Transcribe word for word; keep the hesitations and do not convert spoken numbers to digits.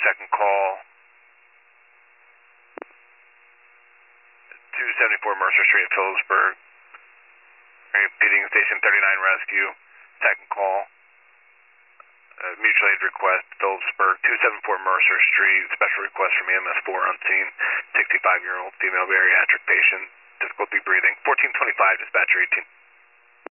second call. two seventy-four Mercer Street, Phillipsburg. Repeating station thirty-nine rescue. Second call. Uh, mutual aid request, Phillipsburg, two seventy-four Mercer Street. Special request from E M S four on scene. sixty-five-year-old female bariatric patient. Difficulty breathing. fourteen twenty-five, dispatcher eighteen.